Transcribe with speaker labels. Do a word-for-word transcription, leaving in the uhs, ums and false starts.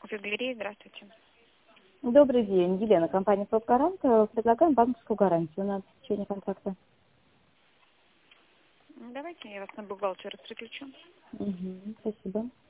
Speaker 1: Открой галерею. Здравствуйте.
Speaker 2: Добрый день, Елена, компания «Топ-Гарант». Предлагаем банковскую гарантию на обеспечение контракта.
Speaker 1: Давайте я вас на бухгалтера переключу.
Speaker 2: Угу, спасибо.